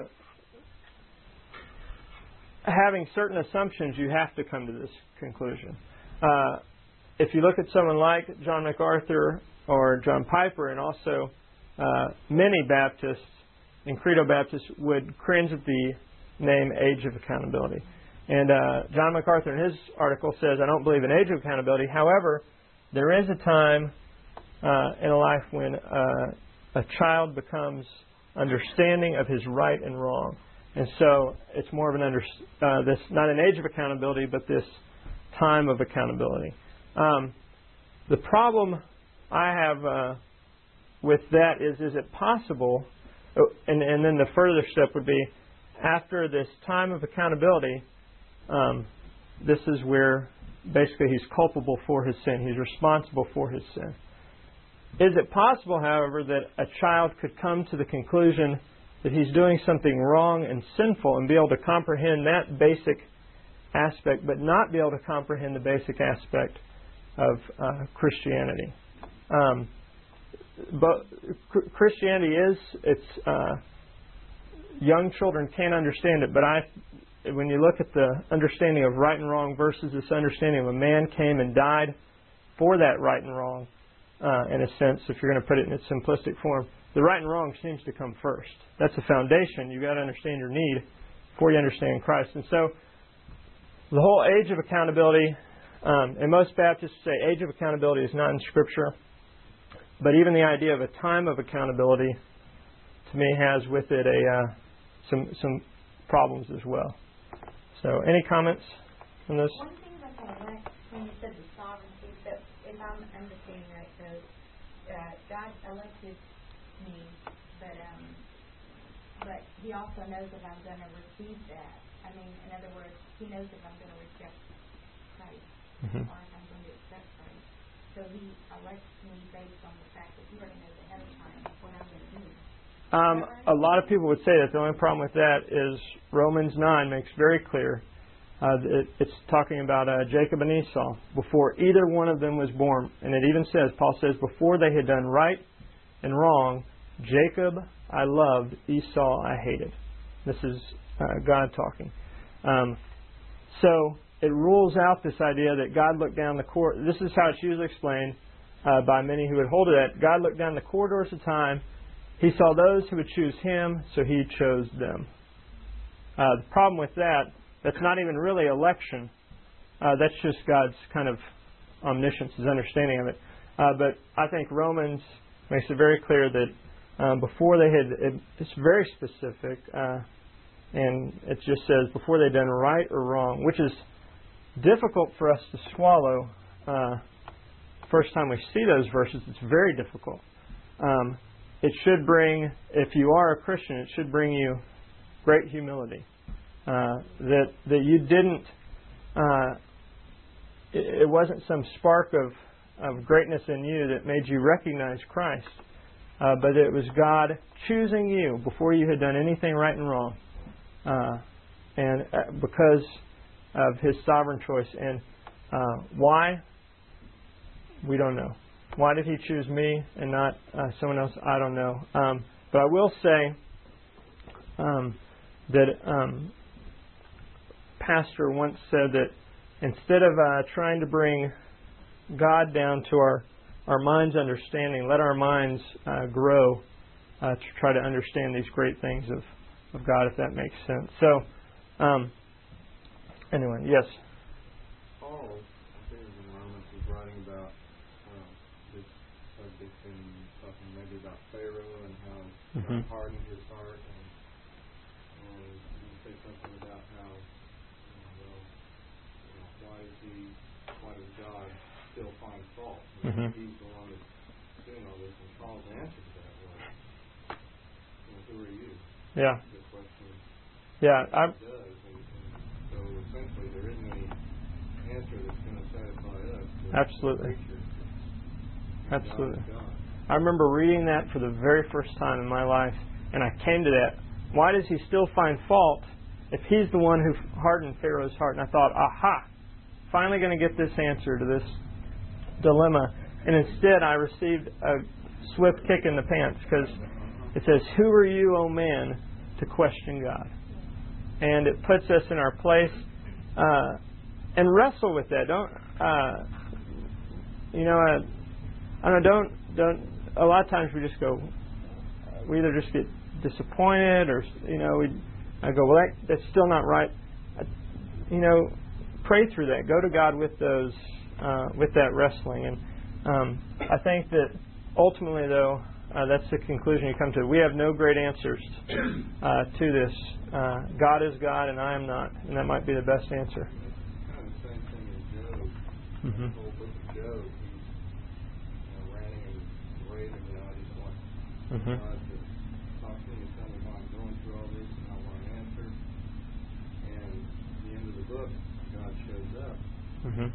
having certain assumptions, you have to come to this conclusion. Uh, if you look at someone like John MacArthur or John Piper, and also uh, many Baptists and Credo Baptists would cringe at the name age of accountability. And uh, John MacArthur in his article says, I don't believe in age of accountability. However, there is a time uh, in a life when uh, a child becomes understanding of his right and wrong. And so it's more of an under, uh, this not an age of accountability, but this time of accountability. Um, the problem I have uh, with that is, is it possible, oh, and, and then the further step would be, after this time of accountability, um, this is where basically he's culpable for his sin. He's responsible for his sin. Is it possible, however, that a child could come to the conclusion that he's doing something wrong and sinful and be able to comprehend that basic aspect, but not be able to comprehend the basic aspect of uh, Christianity? Um, but Christianity is, it's uh, young children can't understand it, but I, when you look at the understanding of right and wrong versus this understanding of a man came and died for that right and wrong, uh, in a sense, if you're going to put it in its simplistic form, the right and wrong seems to come first. That's a foundation. You've got to understand your need before you understand Christ. And so the whole age of accountability, um, and most Baptists say age of accountability is not in Scripture, but even the idea of a time of accountability, to me, has with it a uh, some some problems as well. So, any comments on this? One thing that I like when you said the sovereignty, that if I'm understanding right, so uh, God elected me, but um, but He also knows if I'm going to receive that. I mean, in other words, He knows if I'm going to reject Christ Mm-hmm. or if I'm going to accept Christ. So He elects me based on the fact that He already knows ahead of time what I'm going to do. Um, a lot of people would say that. The only problem with that is Romans nine makes very clear. Uh, it, it's talking about uh, Jacob and Esau before either one of them was born. And it even says, Paul says, before they had done right and wrong, Jacob I loved, Esau I hated. This is uh, God talking. Um, so it rules out this idea that God looked down the corridor. This is how it's usually explained uh, by many who would hold to that. God looked down the corridors of time. He saw those who would choose Him, so He chose them. Uh, the problem with that, that's not even really election. Uh, that's just God's kind of omniscience, His understanding of it. Uh, but I think Romans makes it very clear that um, before they had, it, it's very specific, uh, and it just says before they'd done right or wrong, which is difficult for us to swallow. Uh, first time we see those verses, it's very difficult. Um, It should bring, if you are a Christian, it should bring you great humility. Uh, that that you didn't, uh, it, it wasn't some spark of, of greatness in you that made you recognize Christ, uh, but it was God choosing you before you had done anything right and wrong, uh, and uh, because of His sovereign choice. And uh, why? We don't know. Why did He choose me and not uh, someone else? I don't know. Um, but I will say um, that um, Pastor once said that instead of uh, trying to bring God down to our, our mind's understanding, let our minds uh, grow uh, to try to understand these great things of, of God, if that makes sense. So, um, anyway, yes? Paul, I think in Romans, was writing about subject and talking maybe about Pharaoh and how Mm-hmm. God hardened his heart, and, and you say something about how, you know, well, you know, why does he, why does God still find fault? You know, Mm-hmm. He's the one that's doing all this, and Paul's answer to that was, you know, who are you? Yeah. The question Yeah. I, does, and, and so essentially there isn't any answer that's going to satisfy us. Absolutely. Nature. Absolutely. I remember reading that for the very first time in my life, and I came to that. Why does He still find fault if He's the one who hardened Pharaoh's heart? And I thought, aha, finally going to get this answer to this dilemma. And instead I received a swift kick in the pants, because it says, who are you, O man, to question God? And it puts us in our place. Uh, and wrestle with that. Don't, uh, you know, uh, I don't know, don't, don't, a lot of times we just go, we either just get disappointed or, you know, we I go, well, that, that's still not right. I, you know, pray through that. Go to God with those, uh, with that wrestling. And um, I think that ultimately, though, uh, that's the conclusion you come to. We have no great answers uh, to this. Uh, God is God and I am not. And that might be the best answer. It's kind of the same thing as Job. Mm-hmm. The whole book of Job, he's, you know, ranting and raving, you know, I just want Mm-hmm. God to talk to me and tell me why I'm going through all this and I want an answer. And at the end of the book, God shows up. Mm-hmm.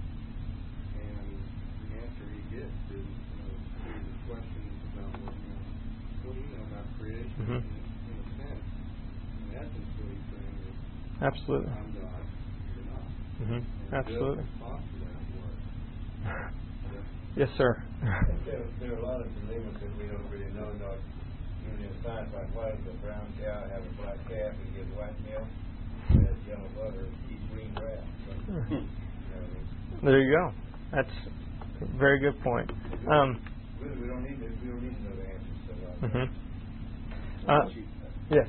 And the answer he gets is, you know, series of questions about, well, you know, what do you know about creation? Mm-hmm. in, in a sense. In essence, what he's saying is, Absolutely. I'm God, you're not. Mm-hmm. And Absolutely. Job's response to that was, Yes, sir. There, there are a lot of dilemmas that we don't really know, Doc. Usually in science, like why does a brown cow have a black calf and get white milk? It has yellow butter and eats green grass. So, you know, it's- There you go. That's a very good point. Um, we, we don't need to, we don't need to know the answers to that. mhm. uh, yes.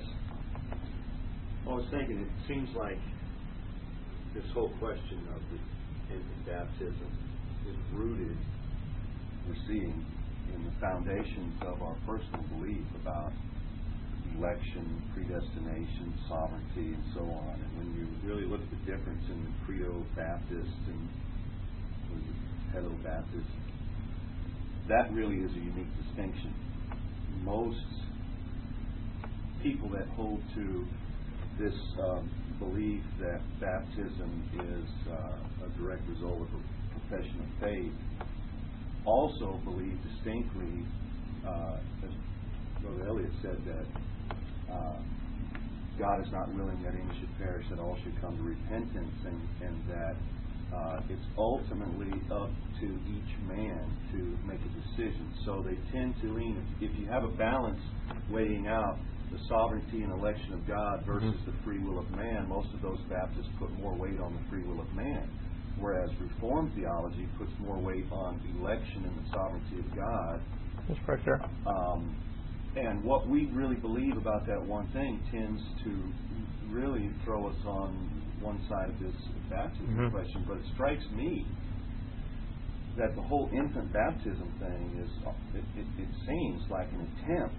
I was thinking, it seems like this whole question of the infant baptism is rooted, we're seeing, in the foundations of our personal belief about election, predestination, sovereignty, and so on. And when you really look at the difference in the Credo Baptist and the Pedo Baptist, that really is a unique distinction. Most people that hold to this um, belief that baptism is uh, a direct result of a profession of faith also believe distinctly, uh, as Brother Elliott said, that uh, God is not willing that any should perish, that all should come to repentance, and, and that uh, it's ultimately up to each man to make a decision. So they tend to lean, if you have a balance weighing out the sovereignty and election of God versus mm-hmm. the free will of man, most of those Baptists put more weight on the free will of man, whereas Reformed theology puts more weight on election and the sovereignty of God. That's right there. Um, and what we really believe about that one thing tends to really throw us on one side of this baptism mm-hmm. question. But it strikes me that the whole infant baptism thing is, it, it, it seems like an attempt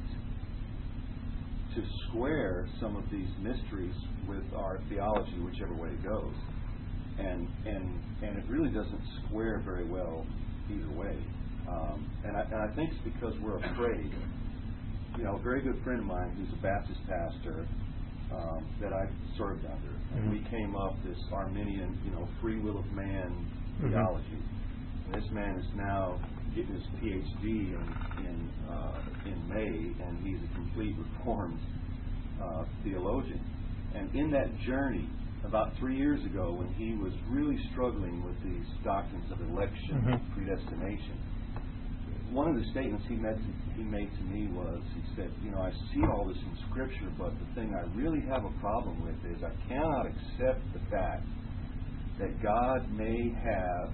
to square some of these mysteries with our theology, whichever way it goes. And and and it really doesn't square very well either way. Um, and, I, and I think it's because we're afraid. You know, a very good friend of mine who's a Baptist pastor um, that I served under, and mm-hmm. we came up this Arminian, you know, free will of man mm-hmm. theology. And this man is now getting his P H D in in, uh, in May, and he's a complete Reformed uh, theologian. And in that journey, about three years ago, when he was really struggling with these doctrines of election, mm-hmm. predestination, one of the statements he made, to, he made to me was, he said, you know, I see all this in Scripture, but the thing I really have a problem with is I cannot accept the fact that God may have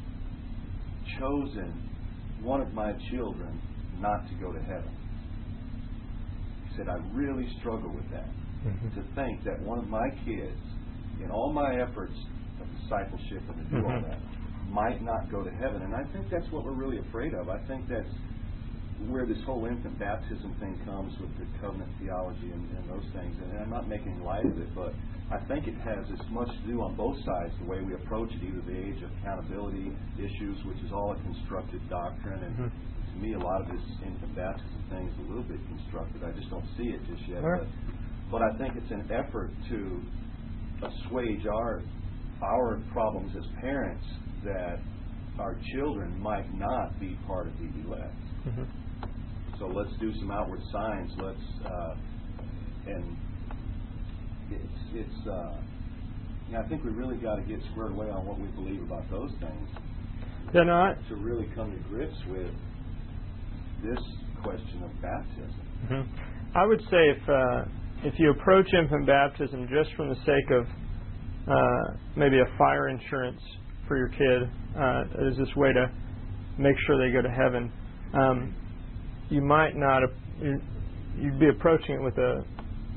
chosen one of my children not to go to heaven. He said, I really struggle with that. Mm-hmm. To think that one of my kids, in all my efforts of discipleship and to do mm-hmm. all that, might not go to heaven. And I think that's what we're really afraid of. I think that's where this whole infant baptism thing comes with the covenant theology and, and those things. And I'm not making light of it, but I think it has as much to do on both sides, the way we approach it, either the age of accountability issues, which is all a constructed doctrine, and mm-hmm. to me a lot of this infant baptism thing is a little bit constructed. I just don't see it just yet. Right. But, but I think it's an effort to assuage our our problems as parents that our children might not be part of the elect. Mm-hmm. So let's do some outward signs. Let's uh, and it's it's. Uh, yeah, I think we really got to get squared away on what we believe about those things. Yeah, no, I, to really come to grips with this question of baptism. mm-hmm. I would say if uh, if you approach infant baptism just from the sake of uh, maybe a fire insurance for your kid, uh, as this way to make sure they go to heaven, um, you might not. You'd be approaching it with a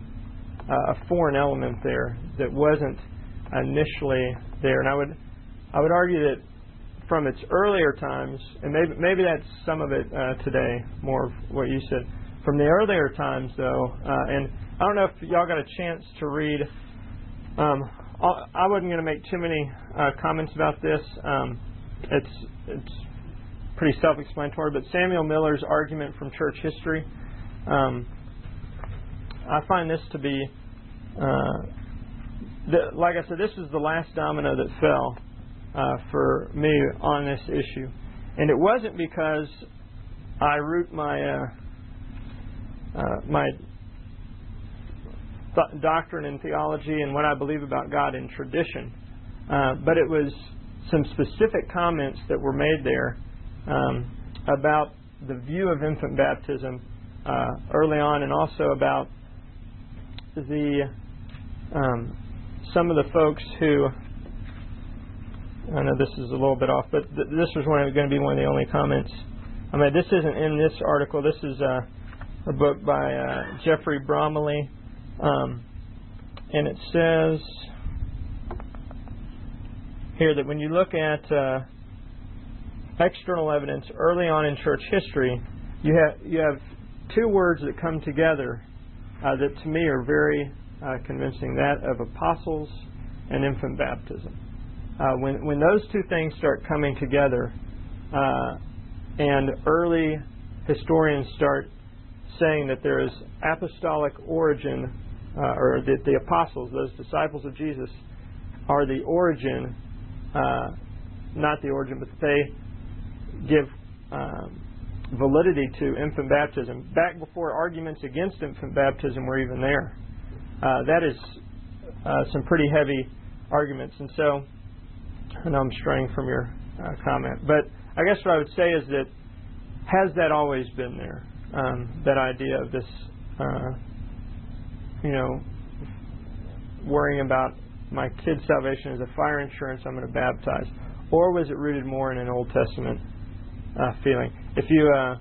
a foreign element there that wasn't initially there, and I would I would argue that from its earlier times, and maybe maybe that's some of it uh, today, more of what you said. From the earlier times, though, uh, and I don't know if y'all got a chance to read. Um, I wasn't going to make too many uh, comments about this. Um, it's it's pretty self-explanatory, but Samuel Miller's Argument from Church History. Um, I find this to be, uh, the, like I said, this is the last domino that fell uh, for me on this issue, and it wasn't because I root my uh, uh, my th- doctrine and theology and what I believe about God in tradition, uh, but it was some specific comments that were made there um, about the view of infant baptism uh, early on, and also about the um, some of the folks who, I know this is a little bit off, but th- this was one, going to be one of the only comments. I mean, this isn't in this article. This is uh, a book by uh, Jeffrey Bromley, um, and it says here that when you look at uh, external evidence early on in church history, you have you have two words that come together uh, that to me are very uh, convincing: that of apostles and infant baptism. Uh, when when those two things start coming together, uh, and early historians start saying that there is apostolic origin, uh, or that the apostles, those disciples of Jesus, are the origin, uh, not the origin, but they give um, validity to infant baptism. Back before arguments against infant baptism were even there. Uh, that is uh, some pretty heavy arguments. And so, I know I'm straying from your uh, comment, but I guess what I would say is that, has that always been there? Um, that idea of this, uh, you know, worrying about my kid's salvation as a fire insurance, I'm going to baptize. Or was it rooted more in an Old Testament uh, feeling? If you, uh,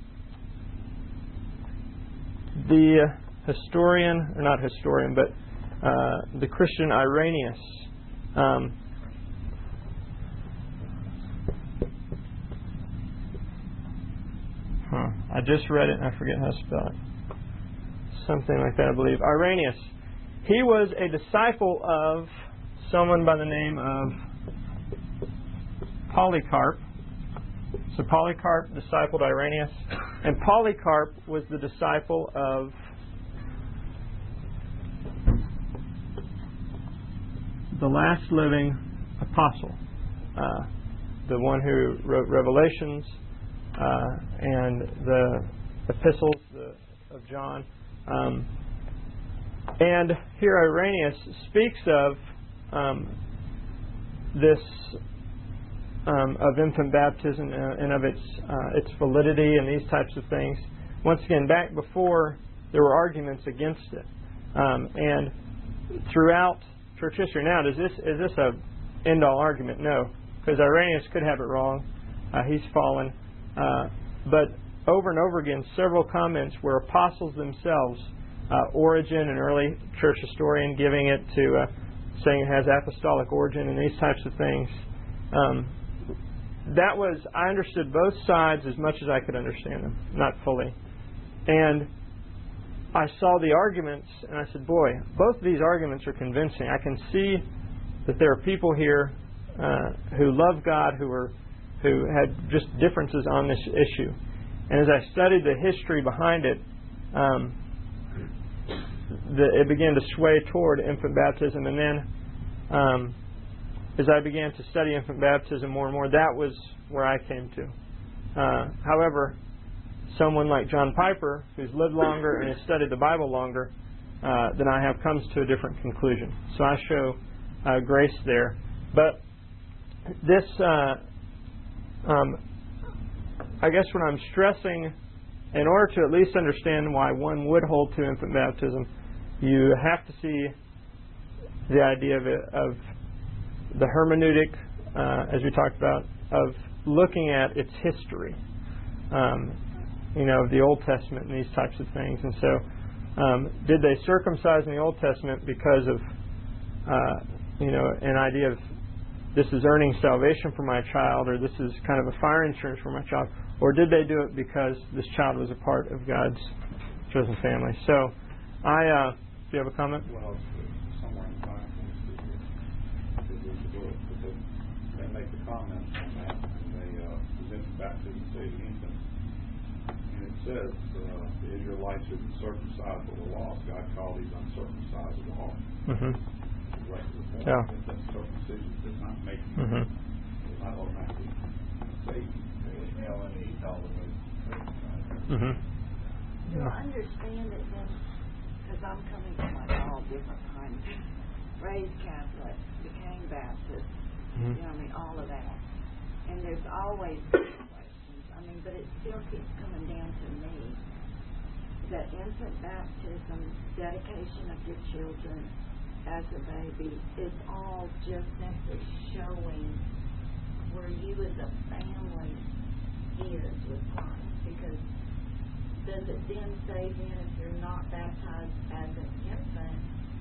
the historian, or not historian, but uh, the Christian Irenaeus, um, huh, I just read it and I forget how to spell it. Something like that, I believe. Irenaeus. He was a disciple of someone by the name of Polycarp. So Polycarp discipled Irenaeus, and Polycarp was the disciple of the last living apostle, uh, the one who wrote Revelations uh, and the epistles the, of John. Um, and here Irenaeus speaks of um, this Um, of infant baptism uh, and of its uh, its validity and these types of things. Once again, back before there were arguments against it, um, and throughout church history. Now, does this is this a end all argument? No, because Irenaeus could have it wrong. Uh, he's fallen, uh, but over and over again, several comments where apostles themselves, uh, Origen, an early church historian, giving it to uh, saying it has apostolic origin and these types of things. Um, That was, I understood both sides as much as I could understand them, not fully. And I saw the arguments, and I said, boy, both of these arguments are convincing. I can see that there are people here uh, who love God, who are who had just differences on this issue. And as I studied the history behind it, um, the, it began to sway toward infant baptism. And then um, as I began to study infant baptism more and more, that was where I came to. Uh, however, someone like John Piper, who's lived longer and has studied the Bible longer uh, than I have, comes to a different conclusion. So I show uh, grace there. But this, uh, um, I guess what I'm stressing, in order to at least understand why one would hold to infant baptism, you have to see the idea of it, of the hermeneutic, uh, as we talked about, of looking at its history, um, you know, of the Old Testament and these types of things. And so, um, did they circumcise in the Old Testament because of, uh, you know, an idea of this is earning salvation for my child, or this is kind of a fire insurance for my child, or did they do it because this child was a part of God's chosen family? So, I, uh, do you have a comment? Well, somewhere in time, they make the comments on that, and they uh, present the baptism saving infants. And it says uh, the Israelites who were circumcised with the law, God called these uncircumcised of the heart. Mm-hmm. Yeah. That circumcision does not make you, mm-hmm. does not automatically save you. Ishmael and Esau were circumcised. Mm-hmm. Do I understand it then? Because I'm coming from like all different kinds. Raised Catholic, became Baptist. Mm-hmm. You know, I mean, all of that. And there's always questions. I mean, but it still keeps coming down to me. that infant baptism, dedication of your children as a baby, is all just simply showing where you as a family is with Christ. Because does it then say then if you're not baptized as an infant,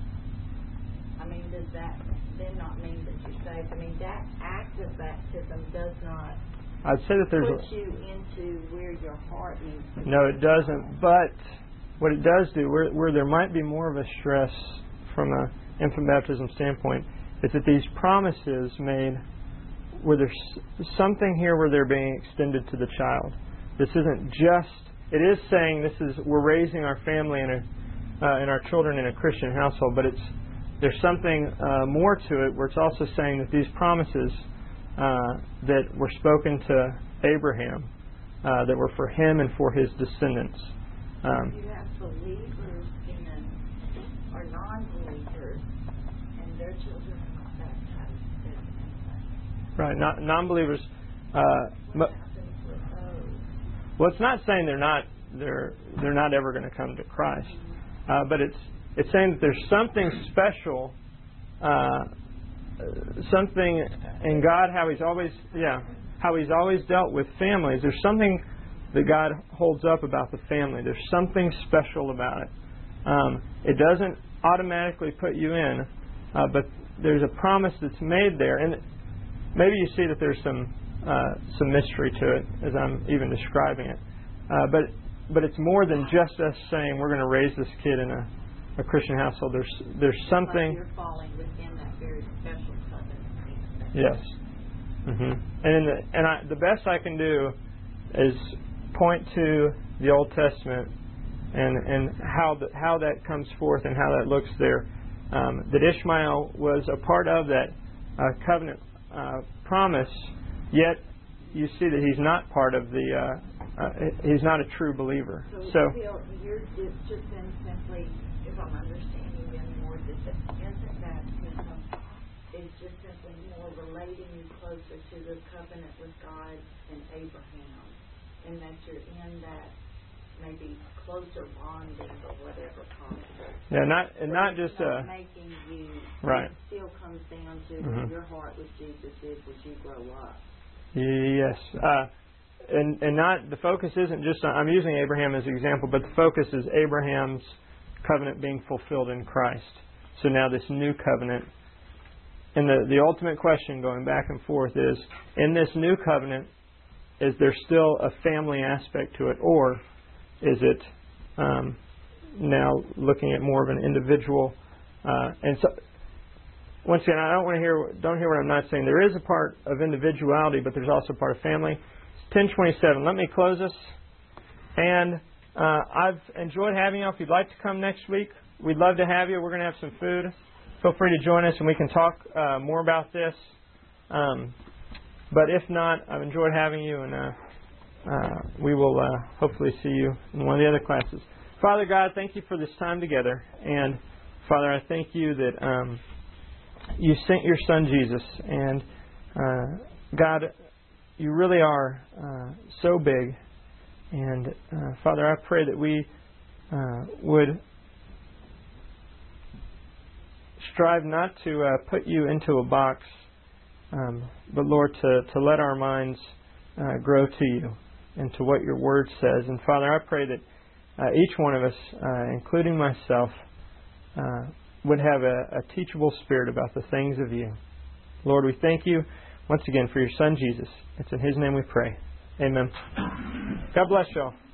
I mean, does that then not mean that you're saved? I mean, that act of baptism does not I'd say that there's put you into where your heart needs to be. No, it doesn't. But what it does do, where, where there might be more of a stress from an infant baptism standpoint, is that these promises made, where there's something here where they're being extended to the child. This isn't just, it is saying this is, we're raising our family and uh, and our children in a Christian household, but it's there's something uh, more to it where it's also saying that these promises uh, that were spoken to Abraham, uh, that were for him and for his descendants. Um, you have believers in, or non-believers, and their children are not baptized as infants. right, not, non-believers. Uh, What but, happens with those? well, it's not saying they're not they're they're not ever going to come to Christ, uh, but it's it's saying that there's something special, uh, something in God, how He's always yeah how He's always dealt with families. There's something that God holds up about the family. There's something special about it. Um, it doesn't automatically put you in, uh, but there's a promise that's made there, and maybe you see that there's some uh, some mystery to it as I'm even describing it. Uh, but but it's more than just us saying we're going to raise this kid in a, a Christian household. There's there's something. Like you're falling within that very special covenant. Yes. Mm-hmm. And in the and I, the best I can do is point to the Old Testament and and how the, how that comes forth and how that looks there. Um, that Ishmael was a part of that uh, covenant uh, promise, yet you see that he's not part of the. Uh, uh, he's not a true believer. So, So Bill, you're it's just then simply, if I'm understanding them more, that the infant baptism is just simply more relating you closer to the covenant with God and Abraham, and that you're in that maybe closer bonding or whatever possible. yeah, not and But not it's just not uh, making you. right. It still comes down to Mhm. where your heart with Jesus is as you grow up. Yes, uh, and and not the focus isn't just on, I'm using Abraham as an example, but the focus is Abraham's covenant being fulfilled in Christ. So now this new covenant, and the the ultimate question going back and forth is, in this new covenant, is there still a family aspect to it, or is it um, now looking at more of an individual? Uh, and so, once again, I don't want to hear don't hear what I'm not saying. There is a part of individuality, but there's also a part of family. It's ten twenty-seven. Let me close this. And uh, I've enjoyed having you. If you'd like to come next week, we'd love to have you. We're going to have some food. Feel free to join us, and we can talk uh, more about this. Um, but if not, I've enjoyed having you, and uh, uh, we will uh, hopefully see you in one of the other classes. Father God, thank you for this time together. And Father, I thank you that um, you sent your Son Jesus. And uh, God, you really are uh, so big. And uh, Father, I pray that we uh, would strive not to uh, put you into a box, um, but Lord, to, to let our minds uh, grow to you and to what your word says. And Father, I pray that uh, each one of us, uh, including myself, uh, would have a, a teachable spirit about the things of you. Lord, we thank you once again for your Son Jesus. It's in his name we pray. Amen. God bless y'all.